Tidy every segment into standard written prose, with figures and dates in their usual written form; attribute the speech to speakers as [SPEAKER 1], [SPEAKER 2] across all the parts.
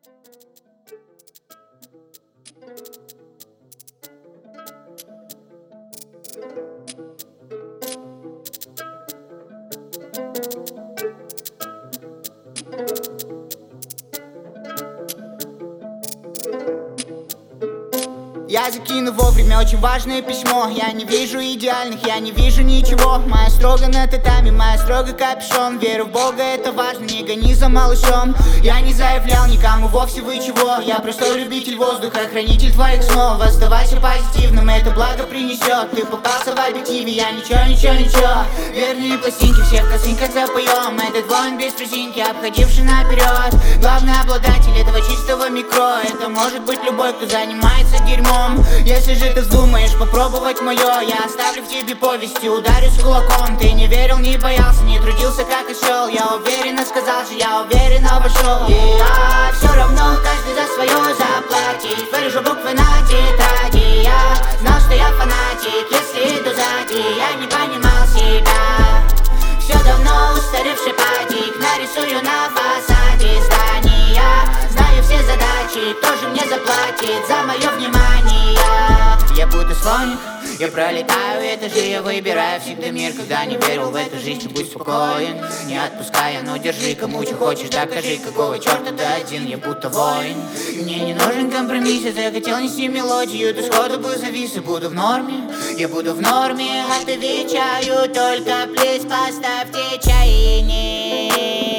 [SPEAKER 1] Я закину вовремя очень важное письмо. Я не вижу идеальных, я не вижу ничего. Моя строго на татами, моя строго капюшон. Веру в Бога, это важно, не гони за малышом. Я не заявлял никому вовсе вы чего. Я простой любитель воздуха, хранитель твоих снов. Оставайся позитивным, это благо принесет. Ты попался в объективе, я ничего. Верные пластинки, всех косынька запоем. Этот воин без трусинки, обходивший наперед. Главный обладатель этого чистого микро. Это может быть любой, кто занимается дерьмом. Если же ты вздумаешь попробовать мое, я оставлю в тебе повести, ударю с кулаком. Ты не верил, не боялся, не трудился как осел. Я уверенно сказал же, я уверенно вошел. Я все равно каждый за свое заплатит. Вырежу буквы на тетради. Я знал, что я фанатик, если иду сзади. Я не понимал себя. Все давно устаревший падик нарисую на фасаде здания. Знаю все задачи, кто же мне заплатит за мое внимание. Я будто слоник, я пролетаю этажи, я выбираю всегда мир. Когда не верил в эту жизнь, будь спокоен, не отпускай, но держи. Кому что хочешь, докажи, какого черта ты один, я будто воин. Мне не нужен компромисс, я хотел нести мелодию, ты сходу бы завис и буду в норме. Я буду в норме, отвечаю, только плиз поставьте чайник.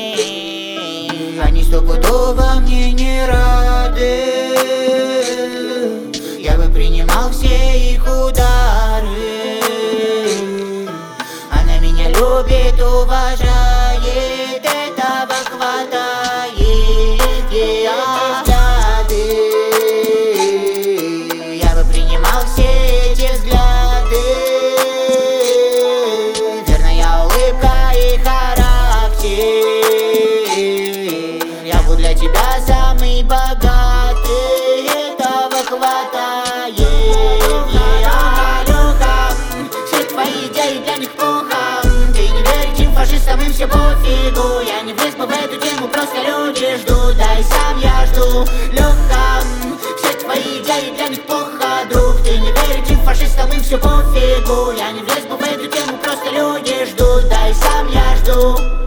[SPEAKER 1] Они стопудово мне не рады. Я бы принимал все их удары. Она меня любит, уважает, этого хватает. Ей взгляды. Я бы принимал все эти взгляды. Верная улыбка и характер. Я буду для тебя самый богатый, этого хватает. Им все пофигу, я не влез бы в эту тему, просто люди ждут, да и сам я жду. Леха, все твои идеи для них плохо, друг. Ты не веришь этим фашистам, им все пофигу. Я не влез бы в эту тему, просто люди ждут, да и сам я жду.